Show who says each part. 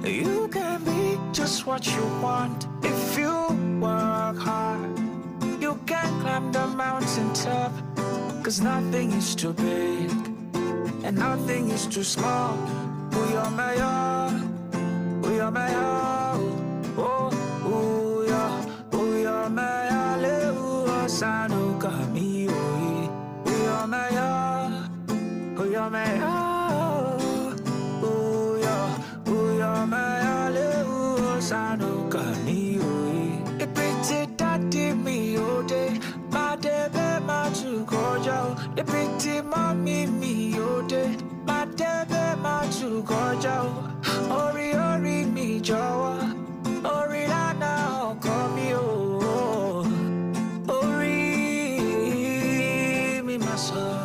Speaker 1: You can be just what you want if you work hard. You can climb the mountain top, 'cause nothing is too big and nothing is too small. We are mayor, we are mayor. Oh, oh, yeah, we are mayor. Leo Sano Kami, we are mayor, we are mayor. Oh, yeah, we are mayor. Leo Sano Kami, it pretty daddy me, oh, day. My debe, my to go, yo. The pretty mommy me, oh, day. My debe, my to go, yo. Ori, ori, me, jo. Ori, lana, come, yo. Ori, me, my soul.